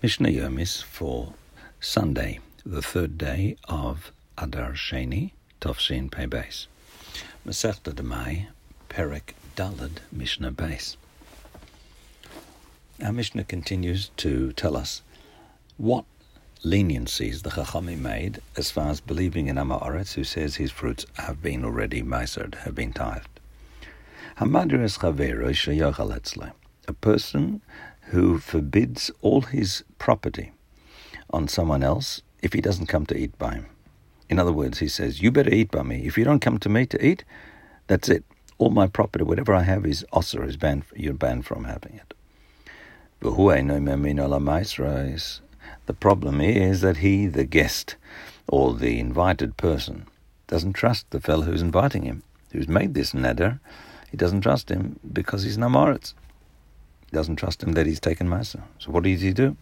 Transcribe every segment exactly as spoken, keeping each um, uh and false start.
Mishnah Yomis for Sunday, the third day of Adar Sheni, Tovshin Pei Beis. Masechta Demai, Perek Daled, Mishnah Beis. Our Mishnah continues to tell us what leniencies the Chachamim made as far as believing in Amaretz, who says his fruits have been already meisered, have been tithed. Hamadres Chavero Sheyochal Etzle, a person who forbids all his property on someone else if he doesn't come to eat by him. In other words, he says, you better eat by me. If you don't come to me to eat, that's it. All my property, whatever I have, is osir, is banned. You're banned from having it. The problem is that he, the guest, or the invited person, doesn't trust the fellow who's inviting him, who's made this neder. He doesn't trust him because he's namoritz. He doesn't trust him that he's taken Masa. So what does he do?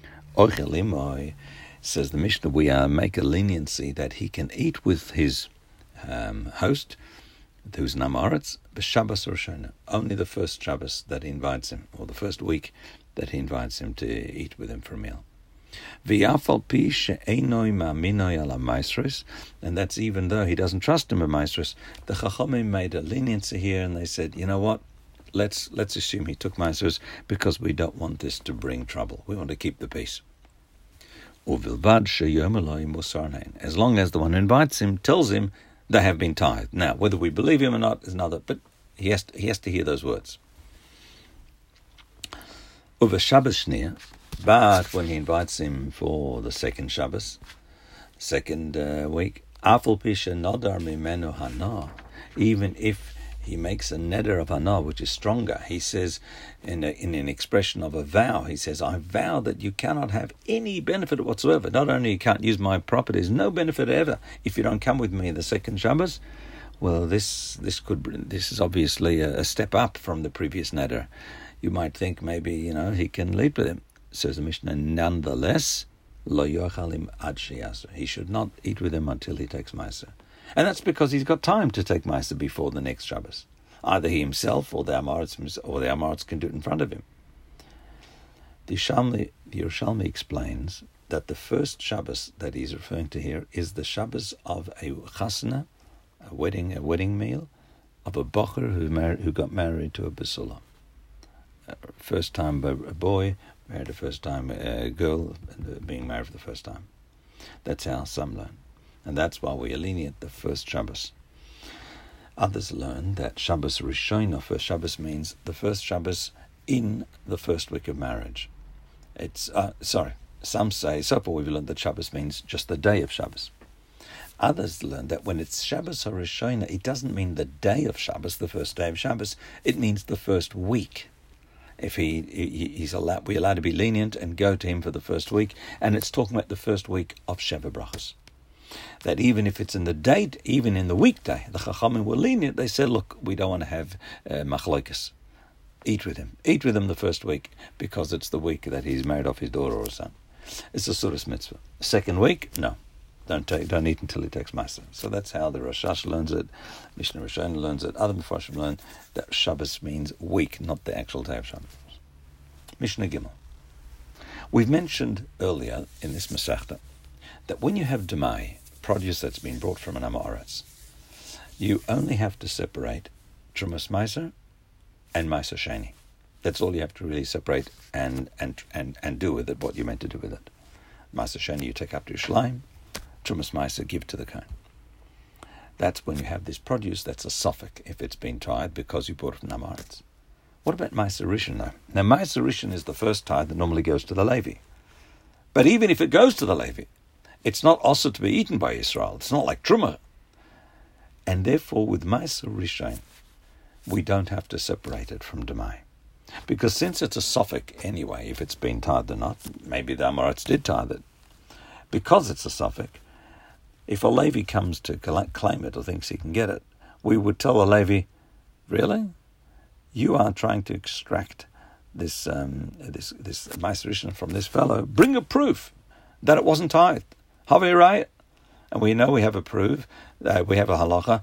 Says the Mishnah, we uh, make a leniency that he can eat with his um, host, who's namoritz, b'Shabbos Roshana, only the first Shabbos that he invites him, or the first week that he invites him to eat with him for a meal. And that's even though he doesn't trust him a maestros. The Chachamim made a leniency here, and they said, you know what? Let's let's assume he took maestros because we don't want this to bring trouble. We want to keep the peace. As long as the one who invites him tells him they have been tithed. Now, whether we believe him or not is another, but he has to, he has to hear those words. Uva Shabbos Shnia, but when he invites him for the second Shabbos, second uh, week, Afal Pisha Nodar Mimenu Hana, even if he makes a neder of hana, which is stronger, he says, in, a, in an expression of a vow, he says, I vow that you cannot have any benefit whatsoever. Not only you can't use my properties, no benefit ever, if you don't come with me the second Shabbos. Well, this this could this is obviously a, a step up from the previous neder. You might think maybe, you know, he can lead with him. Says the Mishnah, nonetheless, lo yochalim ad sheyaser. He should not eat with him until he takes meiser. And that's because he's got time to take meiser before the next Shabbos. Either he himself or the Amaretz or the Amaretz can do it in front of him. The Yerushalmi, the Yerushalmi explains that the first Shabbos that he's referring to here is the Shabbos of a chasna, a wedding, a wedding meal, of a bocher who married, who got married to a basula. Uh, first time a boy married the first time a girl, being married for the first time. That's how some learn. And that's why we are lenient the first Shabbos. Others learn that Shabbos Rishon, first Shabbos, means the first Shabbos in the first week of marriage. It's uh, sorry, some say, so far we've learned that Shabbos means just the day of Shabbos. Others learn that when it's Shabbos or Rishon, it doesn't mean the day of Shabbos, the first day of Shabbos, it means the first week. If he, he he's allowed, we're allowed to be lenient and go to him for the first week, and it's talking about the first week of Sheva Brachos. That even if it's in the date, even in the weekday, the Chachamim were lenient. They said, look, we don't want to have uh, machlokas. Eat with him. Eat with him the first week, because it's the week that he's married off his daughter or son. It's a Sudas mitzvah. Second week, no. Don't take, don't eat until he takes Meiser. So that's how the Rosh Hashanah learns it, Mishnah Rishon learns it, other Mefarshim learn that Shabbos means week, not the actual day of Shabbos. Mishnah Gimel. We've mentioned earlier in this Masechta that when you have Demai, produce that's been brought from an Amaretz, you only have to separate Trumas Meiser and Meiser Sheni. That's all you have to really separate and and and, and do with it what you're meant to do with it. Meiser Sheni you take up to Yerushalayim, Trumas Meiser give to the Kohen. That's when you have this produce that's a suffix if it's been tithed because you bought it from Amaretz. What about Meiser Rishon though? Now Meiser Rishon is the first tithe that normally goes to the Levi. But even if it goes to the Levi, it's not also to be eaten by Israel. It's not like Truma. And therefore, with Meiser Rishon, we don't have to separate it from Demai. Because since it's a suffix anyway, if it's been tithed or not, maybe the Amaretz did tithe it. Because it's a suffix, if a Levi comes to claim it or thinks he can get it, we would tell a Levi, really? You are trying to extract this um, this this Meiser Rishon from this fellow. Bring a proof that it wasn't tithed. Have a right, and we know we have a proof. Uh, we have a halacha.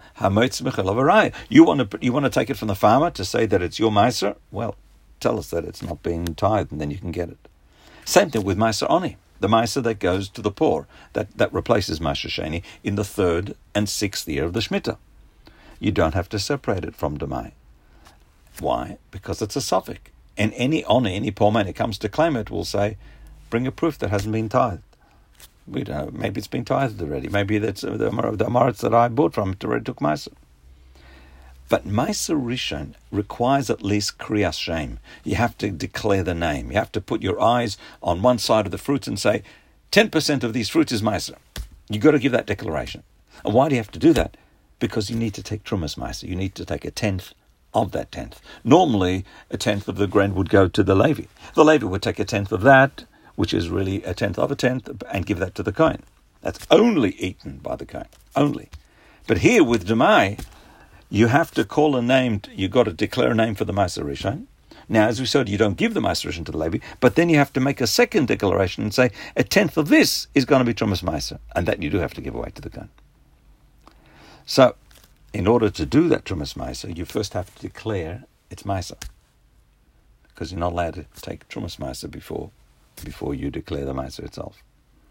You want to you want to take it from the farmer to say that it's your meiser? Well, tell us that it's not being tithed, and then you can get it. Same thing with Ma'aser Oni, the Ma'aser that goes to the poor, that, that replaces Ma'aser Sheni in the third and sixth year of the Shemitah. You don't have to separate it from Demai. Why? Because it's a suffix. And any Oni, any poor man who comes to claim it will say, bring a proof that hasn't been tithed. We don't know. Maybe it's been tithed already. Maybe that's the, the Amaretz that I bought from it already took Ma'aser. But Ma'aser Rishon requires at least Kriyas Shem. You have to declare the name. You have to put your eyes on one side of the fruit and say, ten percent of these fruits is Ma'aser. You've got to give that declaration. And why do you have to do that? Because you need to take Trumas Ma'aser. You need to take a tenth of that tenth. Normally, a tenth of the grain would go to the Levi. The Levi would take a tenth of that, which is really a tenth of a tenth, and give that to the Kohen. That's only eaten by the Kohen. Only. But here with Demai, you have to call a name, you've got to declare a name for the Ma'aser Rishon. Now, as we said, you don't give the Ma'aser Rishon to the Levi, but then you have to make a second declaration and say, a tenth of this is going to be Trumas Ma'aser, and that you do have to give away to the Kohen. So, in order to do that Trumas Ma'aser, you first have to declare it's Ma'aser, because you're not allowed to take Trumas Ma'aser before, before you declare the Ma'aser itself.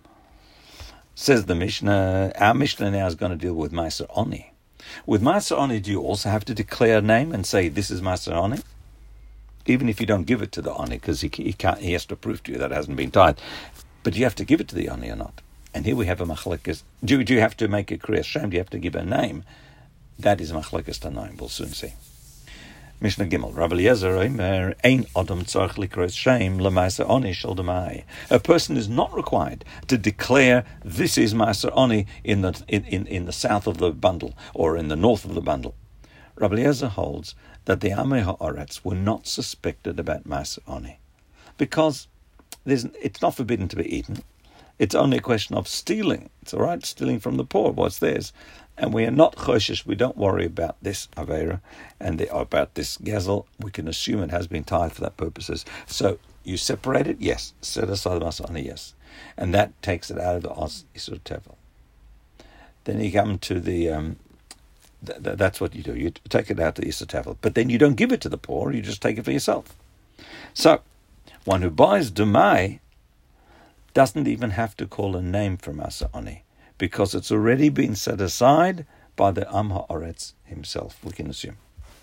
Says the Mishnah, our Mishnah now is going to deal with Ma'aser Oni. With Ma'aser Oni, do you also have to declare a name and say, this is Ma'aser Oni? Even if you don't give it to the Oni, because he, he, can't, he has to prove to you that it hasn't been tithed. But do you have to give it to the Oni or not? And here we have a machlekes. Do, do you have to make a Kriyas Shem? Do you have to give a name? That is a machlekes tanoim. We'll soon see. Mishnah Gimel. Rabbi Eliezer Omer, Ein Adam tzarich likros Shem leMa'aser Oni shel Demai. A person is not required to declare this is Ma'aser Oni in the in, in, in the south of the bundle or in the north of the bundle. Rabbi Eliezer holds that the Amei Ha'aretz were not suspected about Ma'aser Oni because there's, it's not forbidden to be eaten. It's only a question of stealing. It's all right, stealing from the poor, what's theirs. And we are not choshesh, we don't worry about this Aveira and the, about this Gezel. We can assume it has been tied for that purposes. So you separate it, yes. Set aside the Ma'aser Oni, yes. And that takes it out of the Os Isur Tevel. Then you come to the, um, th- th- that's what you do. You take it out to the Isur Tevel. But then you don't give it to the poor, you just take it for yourself. So, one who buys Demai doesn't even have to call a name for Ma'aser Oni, because it's already been set aside by the Am Ha'aretz himself, we can assume.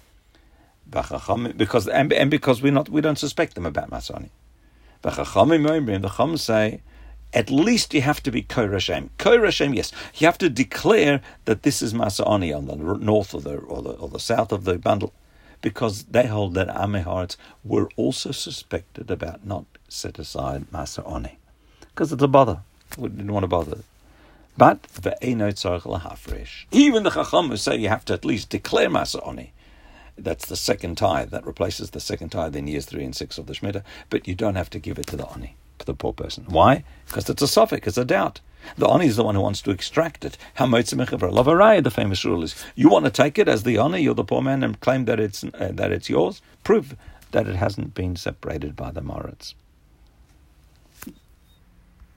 Because and, and because we not we don't suspect them about Ma'aser Oni. The Chacham say, at least you have to be Korah Shem. Korah Shem, yes, you have to declare that this is Ma'aser Oni on the north or the or the or the south of the bundle, because they hold that Am Ha'aretz were also suspected about not set aside Ma'aser Oni, because it's a bother. We didn't want to bother. But even the Chacham say you have to at least declare Ma'aser Oni. That's the second tithe. That replaces the second tithe in years three and six of the Shemitah. But you don't have to give it to the Oni, to the poor person. Why? Because it's a suffix, it's a doubt. The Oni is the one who wants to extract it. The famous rule is, you want to take it as the Oni, you're the poor man, and claim that it's uh, that it's yours. Prove that it hasn't been separated by the Moritz.